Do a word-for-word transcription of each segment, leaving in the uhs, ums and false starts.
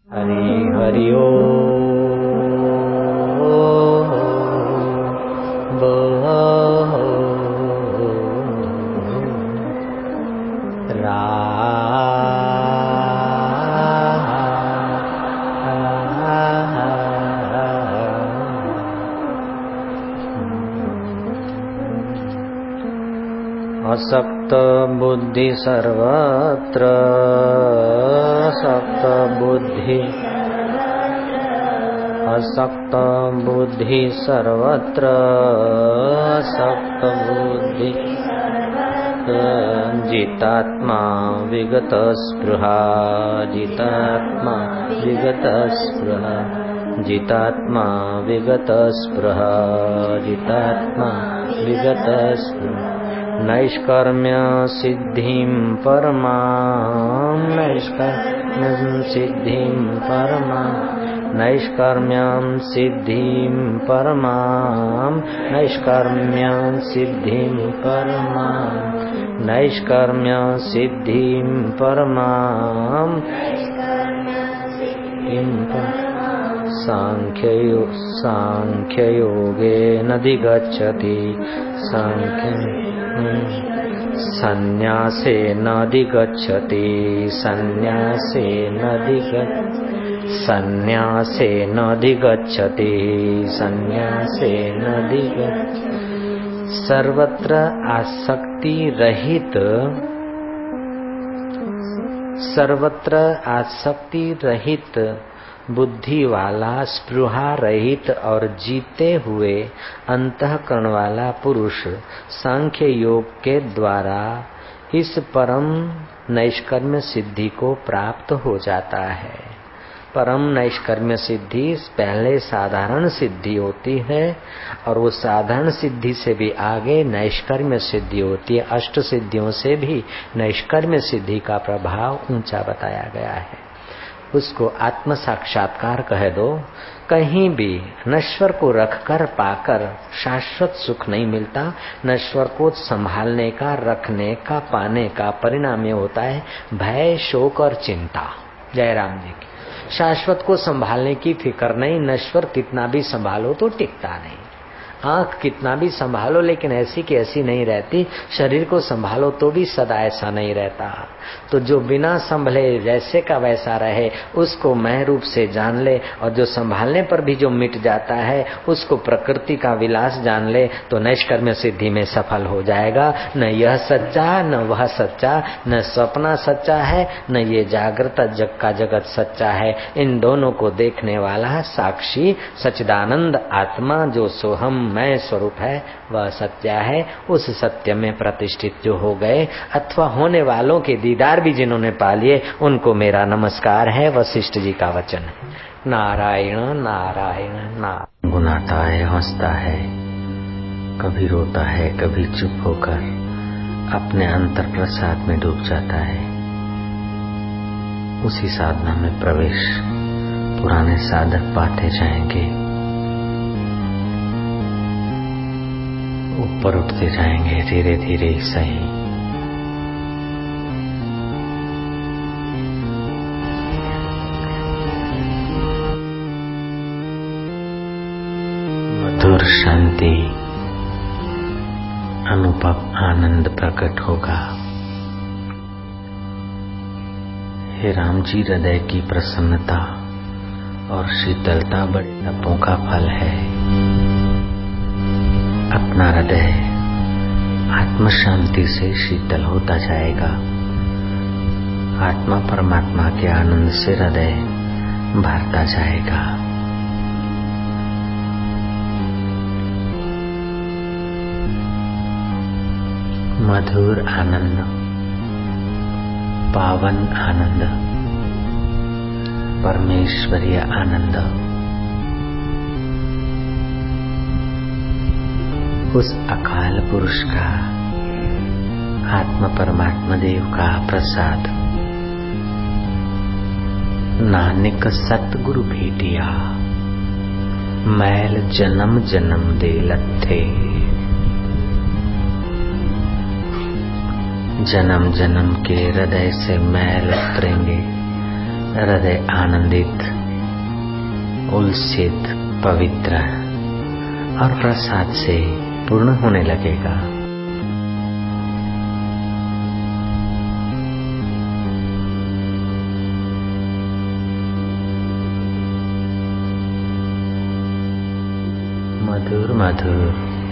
हरि हरि ओम बोल असक्त बुद्धि सर्वत्र असक्त बुद्धि असक्त बुद्धि सर्वत्र असक्त बुद्धि जितात्मा विगत स्पृहा जितात्मा विगत स्पृहा जितात्मा विगत स्पृहा जितात्मा विगत स्पृहा नैष्कर्म्य सिद्धिं परमां नैष्कर्म्यं सिद्धिं परमां नैष्कर्म्यं सिद्धिं परमां नैष्कर्म्यं सिद्धिं परमां नैष्कर्म्य सिद्धिं परमां सांख्ययो सांख्ययोगेन अधिगच्छति सांख्य संन्यासेन अधिगच्छति संन्यासेन अधिगच्छति संन्यासेन अधिगच्छति संन्यासेन अधिगच्छति सर्वत्र आसक्ति रहित सर्वत्र आसक्ति रहित बुद्धि वाला स्पृहा रहित और जीते हुए अंतःकरण वाला पुरुष सांख्य योग के द्वारा इस परम नैष्कर्म्य सिद्धि को प्राप्त हो जाता है। परम नैष्कर्म्य सिद्धि पहले साधारण सिद्धि होती है और वो साधारण सिद्धि से भी आगे नैष्कर्म्य सिद्धि होती है। अष्ट सिद्धियों से भी नैष्कर्म्य सिद्धि का प्रभाव ऊंचा बताया गया है। उसको आत्म साक्षात्कार कह दो। कहीं भी नश्वर को रखकर पाकर शाश्वत सुख नहीं मिलता। नश्वर को संभालने का, रखने का, पाने का परिणाम ये होता है भय, शोक और चिंता। जयराम जी की शाश्वत को संभालने की फिक्र नहीं। नश्वर कितना भी संभालो तो टिकता नहीं। आंख कितना भी संभालो लेकिन ऐसी की ऐसी नहीं रहती। शरीर को संभालो तो भी सदा ऐसा नहीं रहता। तो जो बिना संभले जैसे का वैसा रहे उसको मैं रूप से जान ले, और जो संभालने पर भी जो मिट जाता है उसको प्रकृति का विलास जान ले, तो नैष्कर्म्य सिद्धि में सफल हो जाएगा। न यह सच्चा न वह सच्चा, न सपना सच्चा है न ये जागृत जग का जगत सच्चा है। इन दोनों को देखने वाला साक्षी सच्चिदानंद आत्मा जो सोहम मैं स्वरूप है वह सत्य है। उस सत्य में प्रतिष्ठित जो हो गए अथवा होने वालों के दीदार भी जिन्होंने पा लिए उनको मेरा नमस्कार है। वशिष्ठ जी का वचन है। नारायण नारायण नारायण। गुनाता है, हंसता है, कभी रोता है, कभी चुप होकर अपने अंतर प्रसाद में डूब जाता है। उसी साधना में प्रवेश पुराने साधक पाते जाएंगे, ऊपर उठते जाएंगे धीरे धीरे सही। मधुर शांति, अनुभव आनंद प्रकट होगा। हे राम जी, हृदय की प्रसन्नता और शीतलता बड़े तपों का फल है। अपना हृदय आत्म शांति से शीतल होता जाएगा। आत्मा परमात्मा के आनंद से हृदय भरता जाएगा। मधुर आनंद, पावन आनंद, परमेश्वरीय आनंद उस अकाल पुरुष का, आत्म परमात्मा देव का प्रसाद। नानक सतगुरु भेटिया, मैल जन्म जन्म दे लथे। जन्म जन्म के हृदय से मैल उतरेंगे, हृदय आनंदित, उल्सित, पवित्र और प्रसाद से पूर्ण होने लगेगा। मधुर मधुर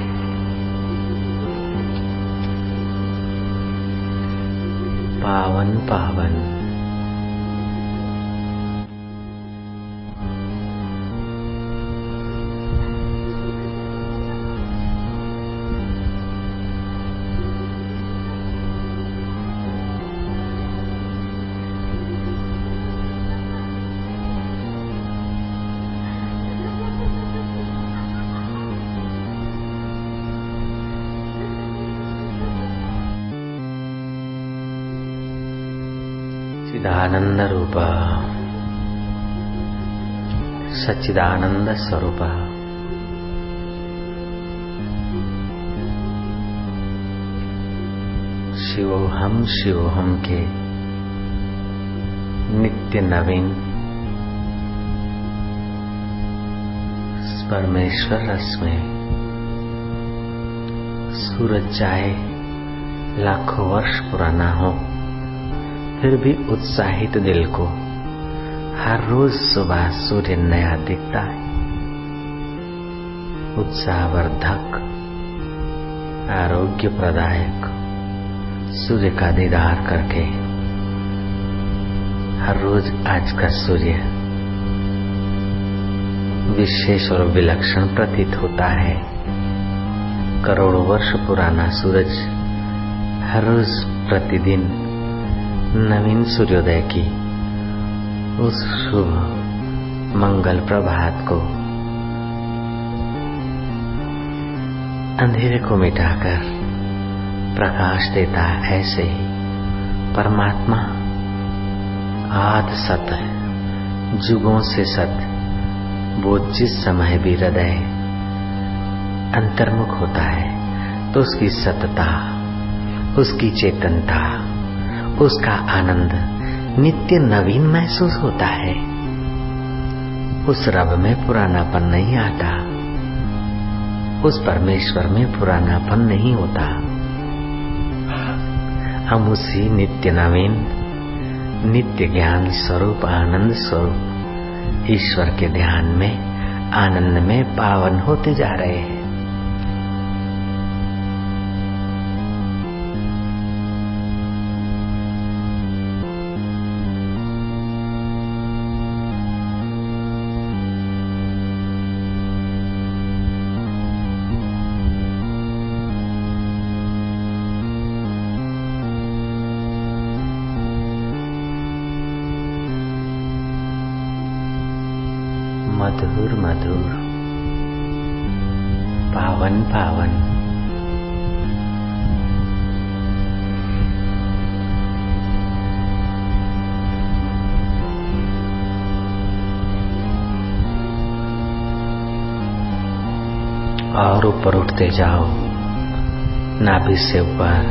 पावन पावन चिदानंद रूप सच्चिदानंद स्वरूप शिवोहम शिवोहम के नित्य नवीन परमेश्वर रस में सूरज चाहे लाखों वर्ष पुराना हो, फिर भी उत्साहित दिल को हर रोज सुबह सूर्य नया दिखता है। उत्साहवर्धक, आरोग्य प्रदायक सूर्य का दीदार करके हर रोज आज का सूर्य विशेष और विलक्षण प्रतीत होता है। करोड़ों वर्ष पुराना सूरज हर रोज प्रतिदिन नवीन सूर्योदय की उस शुभ मंगल प्रभात को अंधेरे को मिटाकर प्रकाश देता है। ऐसे ही परमात्मा आद सत है, जुगों से सत, वो जिस समय भी हृदय अंतर्मुख होता है तो उसकी सतता, उसकी चेतनता, उसका आनंद नित्य नवीन महसूस होता है। उस रब में पुरानापन नहीं आता, उस परमेश्वर में पुरानापन नहीं होता। हम उसी नित्य नवीन, नित्य ज्ञान स्वरूप, आनंद स्वरूप ईश्वर के ध्यान में, आनंद में पावन होते जा रहे हैं। मधुर मधुर पावन पावन और ऊपर उठते जाओ, नाभि से ऊपर,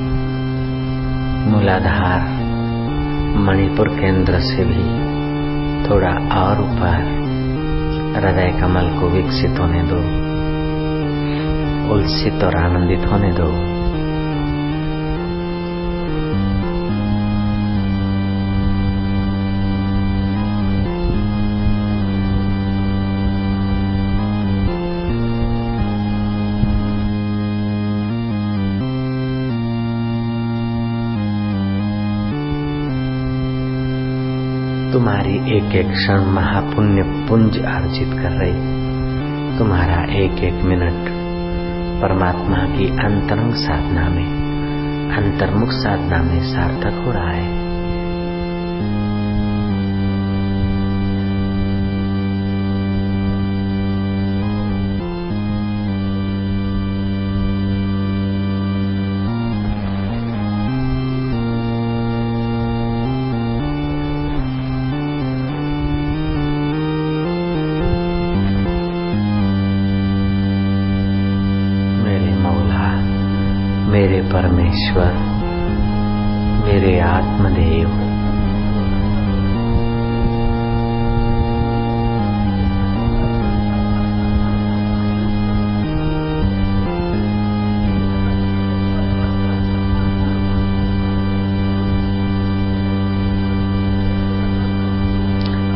मूलाधार, मणिपुर केंद्र से भी थोड़ा और ऊपर हृदय कमल को विकसित होने दो, उल्सित और आनंदित होने दो। तुम्हारी एक एक क्षण महापुण्य पुंज अर्जित कर रही। तुम्हारा एक एक मिनट परमात्मा की अंतरंग साधना में, अंतर्मुख साधना में सार्थक हो रहा है। मेरे परमेश्वर, मेरे आत्मदेव,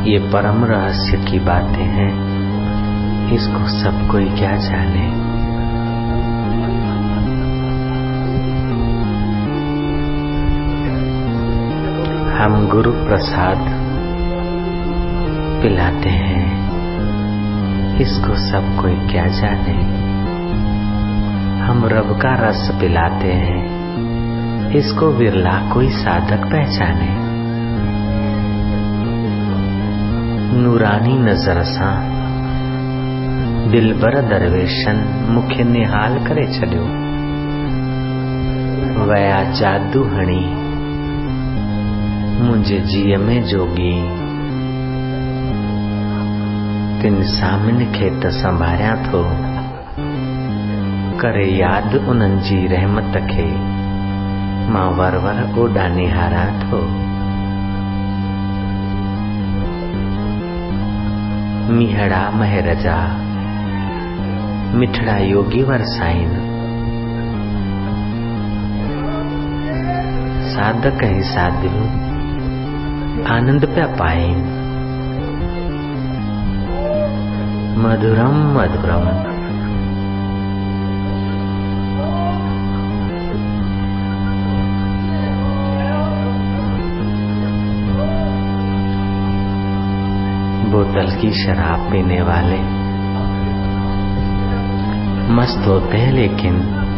ये परम रहस्य की बातें हैं, इसको सब कोई क्या जाने। हम गुरु प्रसाद पिलाते हैं, इसको सब कोई क्या जाने। हम रब का रस पिलाते हैं, इसको विरला कोई साधक पहचाने। नूरानी नजर सा दिलबर दरवेशन मुख्य निहाल करे छॾियो। वया जादू हणी मुझे जीअ में जोगी। तिन सामिन खे त संभारियां थो, करे याद उन्हनि जी रहमत खे। मां वर वर ओॾा निहारां थो। मीहड़ा महर जा मिठड़ा योगी वरसाइन। साधक ऐं साधु आनंद पिया पाइन। मधुरम मधुरम बोतल की शराब पीने वाले मस्त होते हैं, लेकिन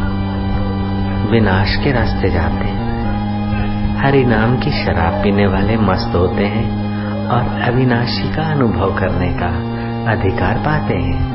विनाश के रास्ते जाते हैं। हरि नाम की शराब पीने वाले मस्त होते हैं और अविनाशी का अनुभव करने का अधिकार पाते हैं।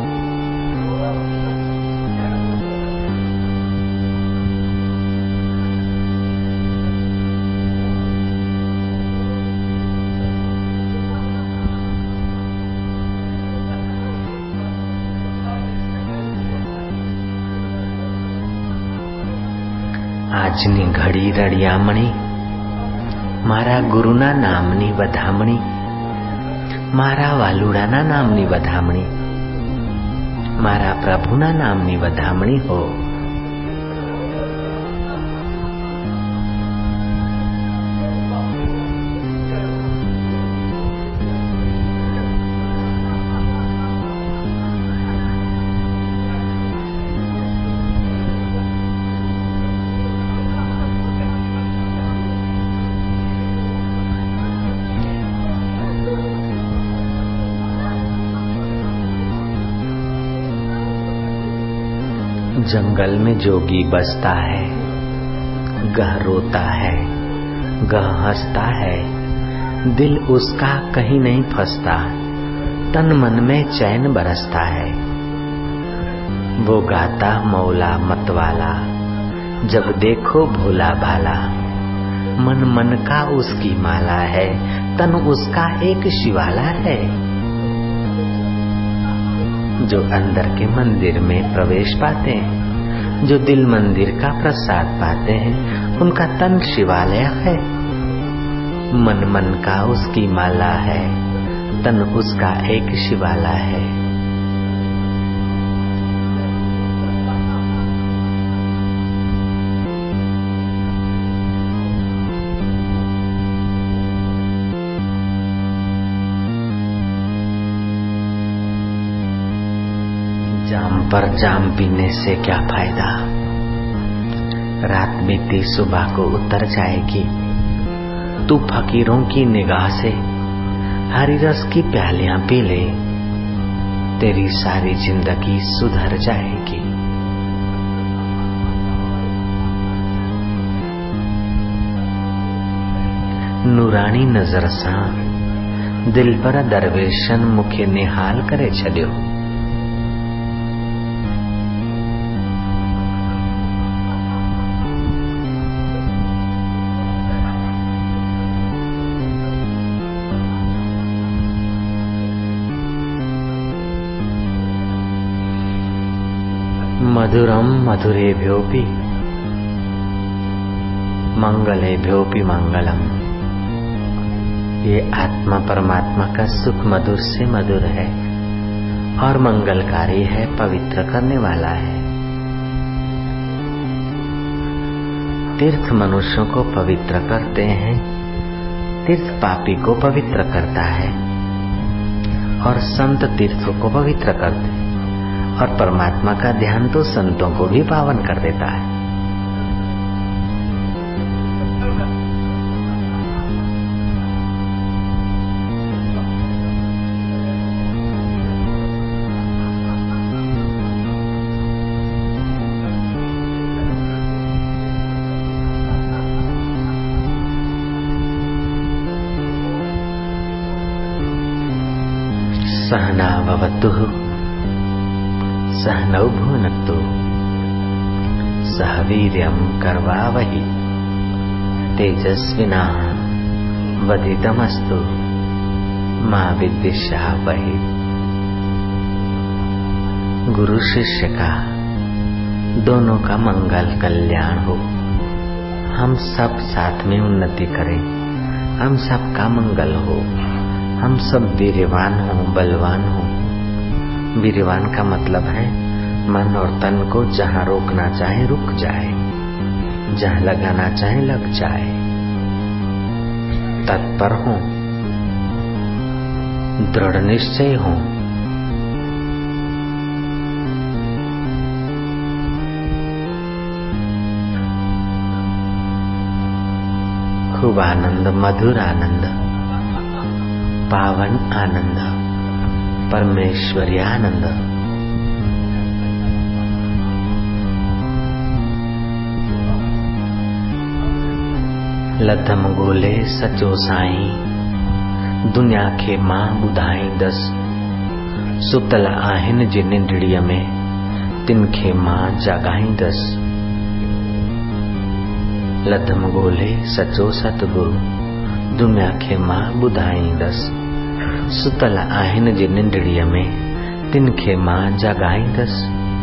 આજની ઘડી રળિયામણી મારા ગુરુના નામની વધામણી, મારા વાલુડાના નામની વધામણી, મારા પ્રભુના નામની વધામણી હો। जंगल में जोगी बसता है, गह रोता है, गह हंसता है। दिल उसका कहीं नहीं फंसता, तन मन में चैन बरसता है। वो गाता मौला मतवाला, जब देखो भोला भाला। मन मन का उसकी माला है, तन उसका एक शिवाला है। जो अंदर के मंदिर में प्रवेश पाते हैं, जो दिल मंदिर का प्रसाद पाते हैं, उनका तन शिवालय है। मन मन का उसकी माला है, तन उसका एक शिवाला है। जाम पर जाम पीने से क्या फायदा, रात बीती सुबह को उतर जाएगी। तू फकीरों की निगाह से हरी रस की प्यालियां पी ले, तेरी सारी जिंदगी सुधर जाएगी। नूरानी नजर सा दिल पर दरवेशन मुखे निहाल करे छॾियो। मधुरम मधुरेभ्योऽपि मंगलेभ्योऽपि मंगलम। ये आत्मा परमात्मा का सुख मधुर से मधुर है और मंगलकारी है, पवित्र करने वाला है। तीर्थ मनुष्यों को पवित्र करते हैं, तीर्थ पापी को पवित्र करता है। और संत तीर्थों को पवित्र करते, और परमात्मा का ध्यान तो संतों को भी पावन कर देता है। सहनाववतु सहनौ भुनक्तु सह वीर्यं करवावहि तेजस्विना वधितमस्तु मा विद्विषावहि। गुरु शिष्य का दोनों का मंगल कल्याण हो। हम सब साथ में उन्नति करें, हम सब का मंगल हो, हम सब वीर्यवान हो, बलवान हो। वीर्यवान का मतलब है मन और तन को जहाँ रोकना चाहे रुक जाए, जहाँ लगाना चाहे लग जाए, तत्पर हो, दृढ़ निश्चय हो। खूब आनंद, मधुर आनंद, पावन आनंद, परमेश्वरी आनंद। लधम गोले सचो साई दुनिया के मां बुधाई दस, सुतल आहिन जिन निंडड़ीअ में तिनखे मां जागाई दस। लधम गोले सचो सतगुरु दुनिया खे मां बुधाई दस, सुतल आहिन जिन निंडड़ीअ में तिनखे मां जागाई दस।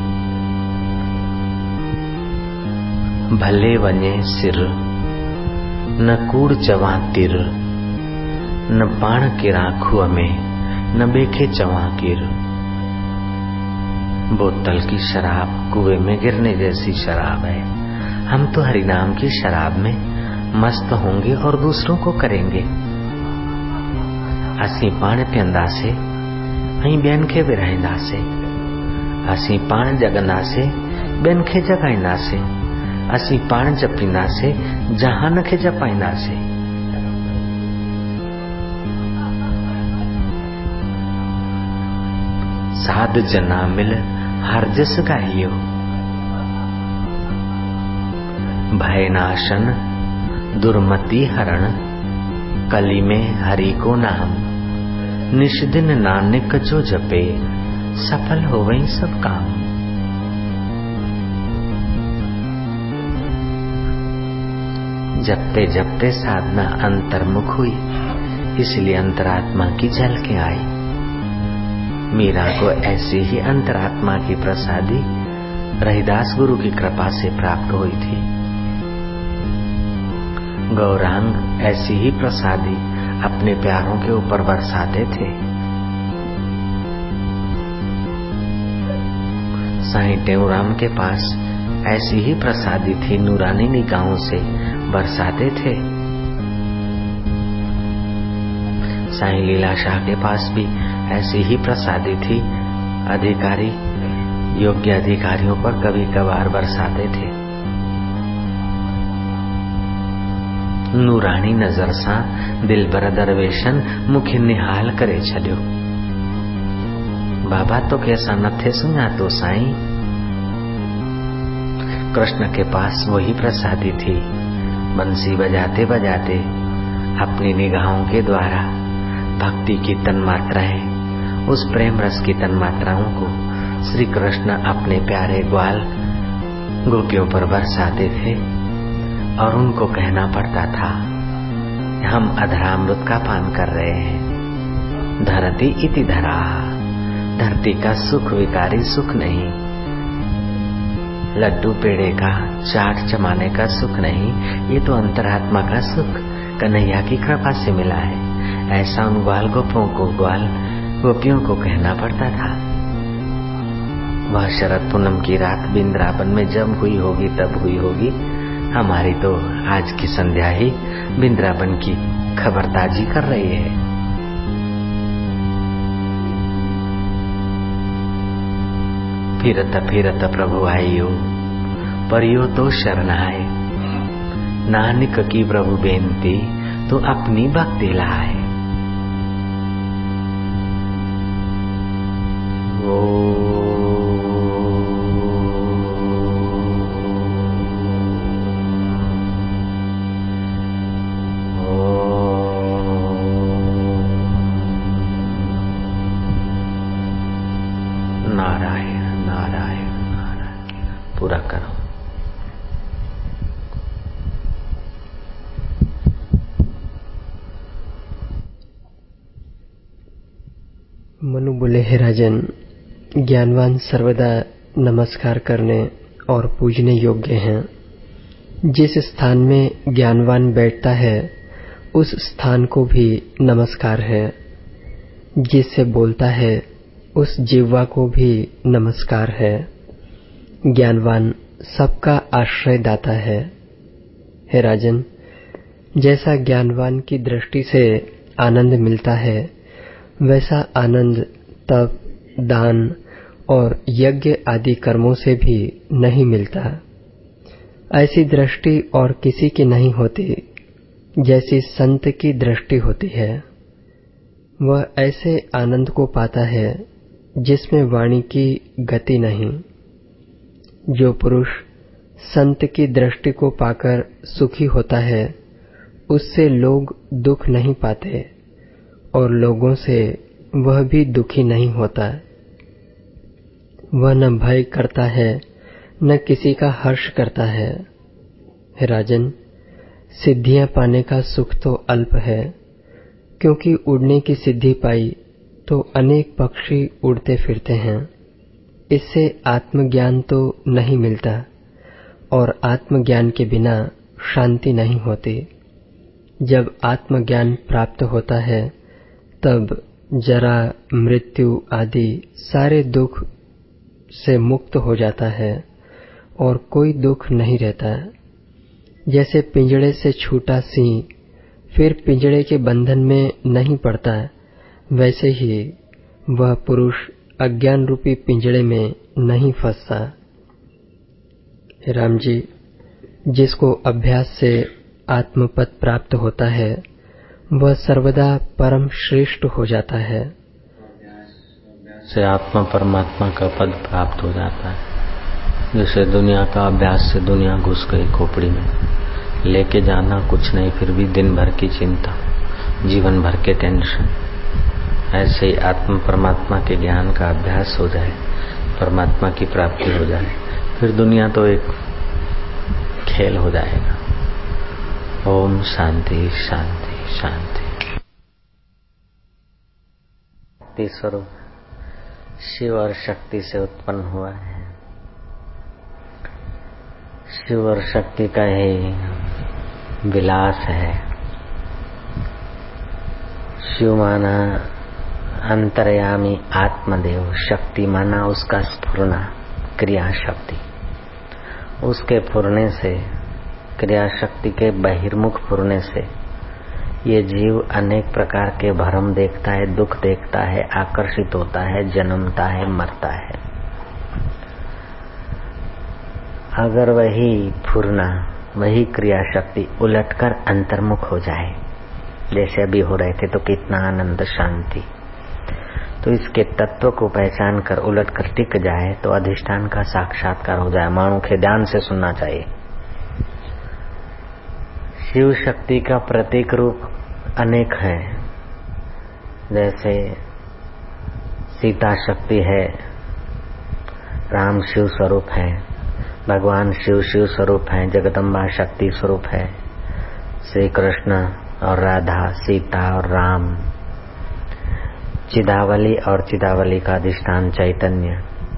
भले वञे सिर न कूड़ चवां तिर, न पाण किरां खूह में न बेखे चवां किर। बोतल की शराब कुएं में गिरने जैसी शराब है। हम तो हरिनाम की शराब में मस्त होंगे और दूसरों को करेंगे। असी पाण पियंदासे ऐं ॿियनि खे विरहाईंदासे, असी पाण जगंदासे ॿियनि खे जगाईंदासे, असी पाण जपींदासे जहान खे जपाईंदासे। साध जना मिल हर जस गाइयो, भय नाशन दुर्मति हरण, कली में हरि को नाम, निश दिन नानक जो जपे सफल हो वही सब काम। जपते जपते साधना अंतर्मुख हुई, इसलिए अंतरात्मा की झलकें आई। मीरा को ऐसी ही अंतरात्मा की प्रसादी रहीदास गुरु की कृपा से प्राप्त हुई थी। गौरांग ऐसी ही प्रसादी अपने प्यारों के ऊपर बरसाते थे। साईं टेऊराम के पास ऐसी ही प्रसादी थी, नूरानी निगाहों से बरसाते थे। साईं लीलाशाह के पास भी ऐसी ही प्रसादी थी, अधिकारी योग्य अधिकारियों पर कभी कभार बरसाते थे। नूरानी नजर सां दिलबर दरवेशन मुखे निहाल करे छॾियो। बाबा तो कैसा नथे सुञातो साईं। कृष्ण के पास वही प्रसादी थी। बंसी बजाते बजाते अपनी निगाहों के द्वारा भक्ति की तन्मात्राएं, उस प्रेम रस की तन्मात्राओं को श्री कृष्ण अपने प्यारे ग्वाल गोपियों पर बरसाते थे और उनको कहना पड़ता था, हम अधरामृत का पान कर रहे हैं। धरती इति धरा, धरती का सुख विकारी सुख नहीं, लड्डू पेड़े का चाट चमाने का सुख नहीं, ये तो अंतरात्मा का सुख कन्हैया की कृपा से मिला है। ऐसा उन ग्वाल गोपों को ग्वाल गोपियों को कहना पड़ता था। वह शरद पूनम की रात बिंद्रावन में जब हुई होगी तब हुई होगी। हमारी तो आज की संध्या ही बिंद्रावन की खबरदाजी कर रही है। फिरत फिरत प्रभु आइयो, परियो तो शरण आए। नानक की प्रभु बेनती, तो अपनी भक्ति लाए। नारायण नारायण नारायण। पूरा करो। मनु बोले, हे राजन, ज्ञानवान सर्वदा नमस्कार करने और पूजने योग्य हैं। जिस स्थान में ज्ञानवान बैठता है उस स्थान को भी नमस्कार है। जिससे बोलता है उस जिह्वा को भी नमस्कार है। ज्ञानवान सबका आश्रय दाता है। हे राजन, जैसा ज्ञानवान की दृष्टि से आनंद मिलता है, वैसा आनंद तप, दान और यज्ञ आदि कर्मों से भी नहीं मिलता। ऐसी दृष्टि और किसी की नहीं होती जैसी संत की दृष्टि होती है। वह ऐसे आनंद को पाता है जिसमें वाणी की गति नहीं। जो पुरुष संत की दृष्टि को पाकर सुखी होता है, उससे लोग दुख नहीं पाते और लोगों से वह भी दुखी नहीं होता। वह न भय करता है न किसी का हर्ष करता है। हे राजन, सिद्धियां पाने का सुख तो अल्प है, क्योंकि उड़ने की सिद्धि पाई तो अनेक पक्षी उड़ते फिरते हैं। इससे आत्मज्ञान तो नहीं मिलता और आत्मज्ञान के बिना शांति नहीं होती। जब आत्मज्ञान प्राप्त होता है तब जरा, मृत्यु आदि सारे दुख से मुक्त हो जाता है और कोई दुख नहीं रहता। जैसे पिंजड़े से छूटा सिंह फिर पिंजड़े के बंधन में नहीं पड़ता, वैसे ही वह पुरुष अज्ञान रूपी पिंजड़े में नहीं फंसता। राम जी, जिसको अभ्यास से आत्मपद प्राप्त होता है वह सर्वदा परम श्रेष्ठ हो जाता है। से आत्मा परमात्मा का पद प्राप्त हो जाता है। जैसे दुनिया का अभ्यास से दुनिया घुस गई खोपड़ी में, लेके जाना कुछ नहीं, फिर भी दिन भर की चिंता, जीवन भर के टेंशन। ऐसे ही आत्मा परमात्मा के ज्ञान का अभ्यास हो जाए, परमात्मा की प्राप्ति हो जाए, फिर दुनिया तो एक खेल हो जाएगा। ओम शांति शांति शांति। शक्ति स्वरूप शिव और शक्ति से उत्पन्न हुआ है। शिव और शक्ति का ही विलास है। शिव माना अंतर्यामी आत्मदेव, शक्ति माना उसका स्फुरना, क्रिया शक्ति। उसके फुरने से, क्रिया शक्ति के बहिर्मुख फुरने से ये जीव अनेक प्रकार के भ्रम देखता है, दुख देखता है, आकर्षित होता है, जन्मता है, मरता है। अगर वही फुरना, वही क्रिया शक्ति उलटकर अंतर्मुख हो जाए, जैसे अभी हो रहे थे, तो कितना आनंद, शांति। तो इसके तत्व को पहचान कर उलट कर टिक जाए तो अधिष्ठान का साक्षात्कार हो जाए। मानू के ध्यान से सुनना चाहिए। शिव शक्ति का प्रतीक रूप अनेक है। जैसे सीता शक्ति है, राम शिव स्वरूप है, भगवान शिव शिव स्वरूप है, जगदम्बा शक्ति स्वरूप है, श्री कृष्ण और राधा, सीता और राम, चिदावली और चिदावली का अधिष्ठान चैतन्य।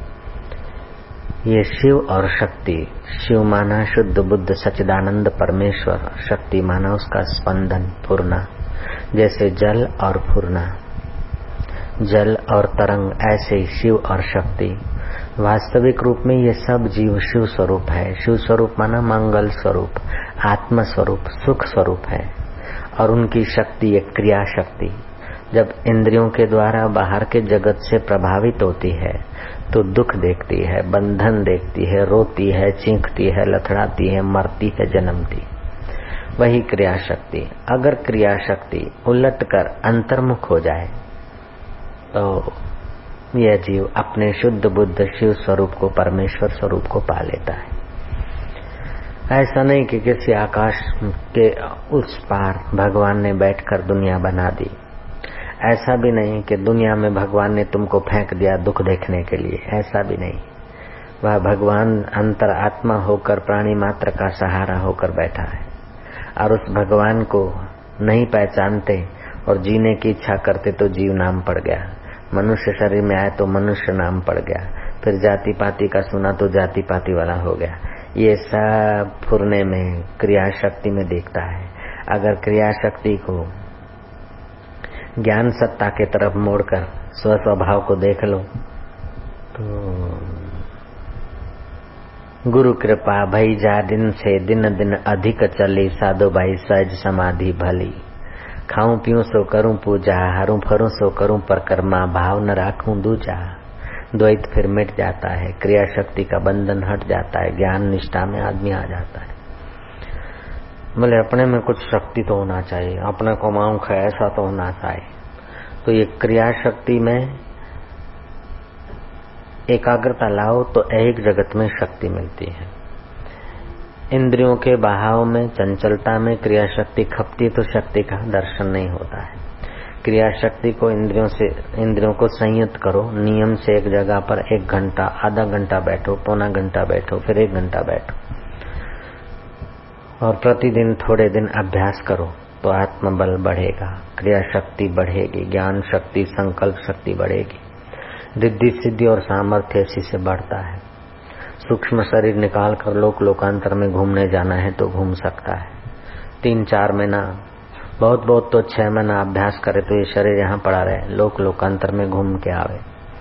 ये शिव और शक्ति, शिव माना शुद्ध बुद्ध सच्चिदानंद परमेश्वर, शक्ति माना उसका स्पंदन, फुरना। जैसे जल और फुरना, जल और तरंग, ऐसे ही शिव और शक्ति। वास्तविक रूप में ये सब जीव शिव स्वरूप है। शिव स्वरूप माना मंगल स्वरूप, आत्म स्वरूप, सुख स्वरूप है। और उनकी शक्ति एक क्रिया शक्ति। जब इंद्रियों के द्वारा बाहर के जगत से प्रभावित होती है तो दुख देखती है, बंधन देखती है, रोती है, चीखती है, लथड़ाती है, मरती है, जन्मती। वही क्रिया शक्ति। अगर क्रिया शक्ति उलट कर अंतर्मुख हो जाए तो यह जीव अपने शुद्ध बुद्ध शिव स्वरूप को, परमेश्वर स्वरूप को पा लेता है। ऐसा नहीं कि किसी आकाश के उस पार भगवान ने बैठकर दुनिया बना दी। ऐसा भी नहीं कि दुनिया में भगवान ने तुमको फेंक दिया दुख देखने के लिए। ऐसा भी नहीं। वह भगवान अंतर आत्मा होकर प्राणी मात्र का सहारा होकर बैठा है और उस भगवान को नहीं पहचानते और जीने की इच्छा करते तो जीव नाम पड़ गया। मनुष्य शरीर में आए तो मनुष्य नाम पड़ गया। फिर जाति पाति का सुना तो जाति पाति वाला हो गया। ये सब फुरने में क्रिया शक्ति में दिखता है। अगर क्रिया शक्ति को ज्ञान सत्ता के तरफ मोड़कर स्व स्वभाव को देख लो तो गुरु कृपा भई जा दिन से दिन दिन अधिक चली, साधो भाई सहज समाधि भली। खाऊं पीऊं सो करूं पूजा, हरू फरूं सो करूं परिक्रमा, भाव न राखूं दूजा। द्वैत फिर मिट जाता है, क्रिया शक्ति का बंधन हट जाता है, ज्ञान निष्ठा में आदमी आ जाता है। बोले अपने में कुछ शक्ति तो होना चाहिए, अपने को माउंख है ऐसा तो होना चाहिए। तो ये क्रिया शक्ति में एकाग्रता लाओ तो एक जगत में शक्ति मिलती है। इंद्रियों के बहाव में, चंचलता में क्रिया शक्ति खपती तो शक्ति का दर्शन नहीं होता है। क्रिया शक्ति को इंद्रियों से इंद्रियों को संयत करो। नियम से एक जगह पर एक घंटा, आधा घंटा बैठो, पौना घंटा बैठो, फिर एक घंटा बैठो और प्रतिदिन थोड़े दिन अभ्यास करो तो आत्मबल बढ़ेगा, क्रिया शक्ति बढ़ेगी, ज्ञान शक्ति, संकल्प शक्ति बढ़ेगी, रिद्धि सिद्धि और सामर्थ्य इसी से बढ़ता है। सूक्ष्म शरीर निकाल कर लोक लोकांतर में घूमने जाना है तो घूम सकता है। तीन चार महीना, बहुत बहुत तो छह महीना अभ्यास करे तो ये शरीर यहाँ पड़ा रहे, लोक लोकांतर में घूम के आवे।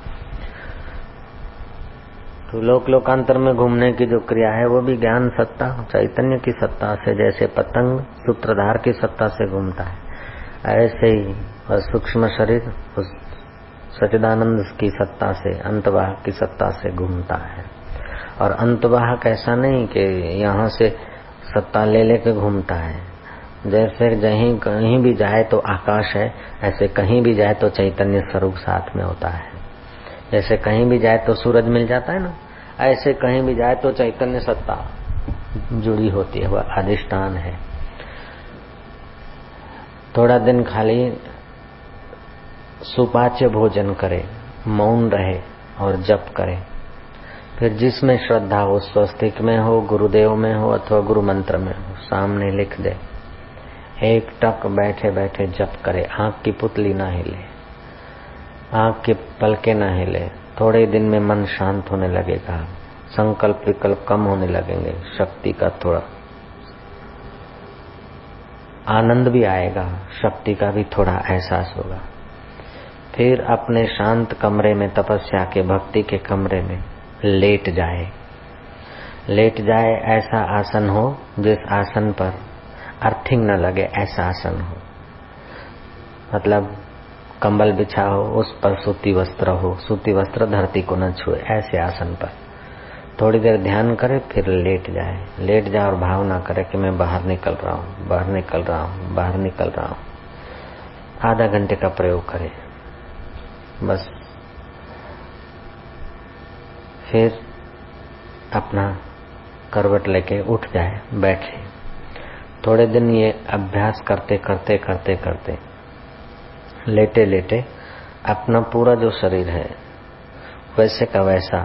तो लोक लोकांतर में घूमने की जो क्रिया है वो भी ज्ञान सत्ता, चैतन्य की सत्ता से, जैसे पतंग सूत्रधार की सत्ता से घूमता है, ऐसे ही और सूक्ष्म शरीर उस सच्चिदानंद की सत्ता से, अंतवाहक की सत्ता से घूमता है। और अंतवाहक ऐसा नहीं कि यहाँ से सत्ता ले लेके घूमता है। जैसे जहीं कहीं भी जाए तो आकाश है, ऐसे कहीं भी जाए तो चैतन्य स्वरूप साथ में होता है। जैसे कहीं भी जाए तो सूरज मिल जाता है ना, ऐसे कहीं भी जाए तो चैतन्य सत्ता जुड़ी होती है, वह अधिष्ठान है। थोड़ा दिन खाली सुपाच्य भोजन करे, मौन रहे और जप करे। फिर जिसमें श्रद्धा हो, स्वस्तिक में हो, गुरुदेव में हो अथवा गुरु मंत्र में हो, सामने लिख दे। एक टक बैठे बैठे जप करे, आंख की पुतली ना हिले, आंख के पलके ना हिले। थोड़े दिन में मन शांत होने लगेगा, संकल्प विकल्प कम होने लगेंगे, शक्ति का थोड़ा आनंद भी आएगा, शक्ति का भी थोड़ा एहसास होगा। फिर अपने शांत कमरे में, तपस्या के भक्ति के कमरे में लेट जाए। लेट जाए ऐसा आसन हो जिस आसन पर अर्थिंग न लगे, ऐसा आसन हो। मतलब कंबल बिछा हो, उस पर सूती वस्त्र हो, सूती वस्त्र धरती को न छुए, ऐसे आसन पर थोड़ी देर ध्यान करे, फिर लेट जाए। लेट जाए और भावना करे कि मैं बाहर निकल रहा हूँ, बाहर निकल रहा हूँ, बाहर निकल रहा हूँ। आधा घंटे का प्रयोग करे बस। फिर अपना करवट लेके उठ जाए, बैठे। थोड़े दिन ये अभ्यास करते करते करते करते लेटे लेटे अपना पूरा जो शरीर है वैसे का वैसा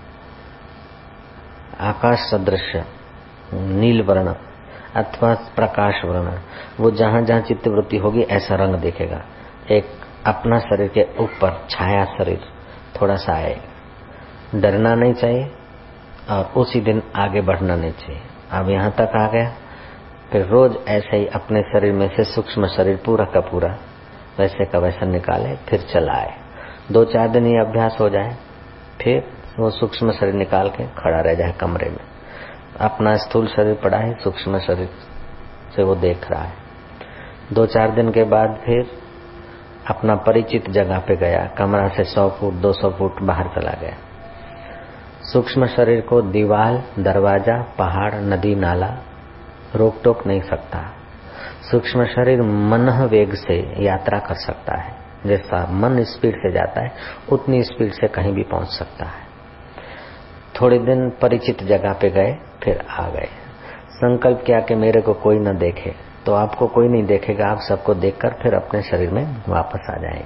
आकाश सदृश नील वर्ण अथवा प्रकाश वर्ण, वो जहां जहां चित्तवृत्ति होगी ऐसा रंग दिखेगा। एक अपना शरीर के ऊपर छाया शरीर थोड़ा सा आए। डरना नहीं चाहिए और उसी दिन आगे बढ़ना नहीं चाहिए। अब यहाँ तक आ गया, फिर रोज ऐसे ही अपने शरीर में से सूक्ष्म शरीर पूरा का पूरा वैसे का वैसा निकाले, फिर चलाए। दो चार दिन ये अभ्यास हो जाए, फिर वो सूक्ष्म शरीर निकाल के खड़ा रह जाए कमरे में। अपना स्थूल शरीर पड़ा है, सूक्ष्म शरीर से वो देख रहा है। दो चार दिन के बाद फिर अपना परिचित जगह पे गया, कमरा से सौ फुट दो सौ फुट बाहर चला गया। सूक्ष्म शरीर को दीवार, दरवाजा, पहाड़, नदी, नाला रोक टोक नहीं सकता। सूक्ष्म शरीर मन वेग से यात्रा कर सकता है। जैसा मन स्पीड से जाता है उतनी स्पीड से कहीं भी पहुंच सकता है। थोड़े दिन परिचित जगह पे गए, फिर आ गए। संकल्प किया कि मेरे को कोई न देखे, तो आपको कोई नहीं देखेगा। आप सबको देखकर फिर अपने शरीर में वापस आ जाएंगे।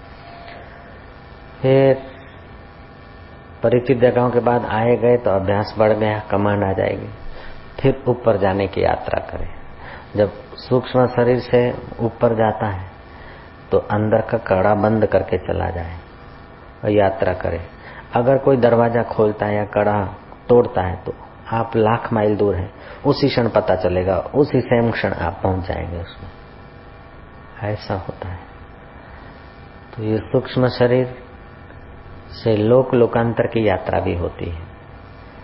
फिर परिचित जगहों के बाद आए गए तो अभ्यास बढ़ गया, कमांड आ जाएगी। फिर ऊपर जाने की यात्रा करें। जब सूक्ष्म शरीर से ऊपर जाता है तो अंदर का कड़ा बंद करके चला जाए और यात्रा करे। अगर कोई दरवाजा खोलता है या कड़ा तोड़ता है तो आप लाख माइल दूर हैं, उसी क्षण पता चलेगा, उसी सेम क्षण आप पहुंच जाएंगे उसमें। ऐसा होता है। तो ये सूक्ष्म शरीर से लोक लोकांतर की यात्रा भी होती है।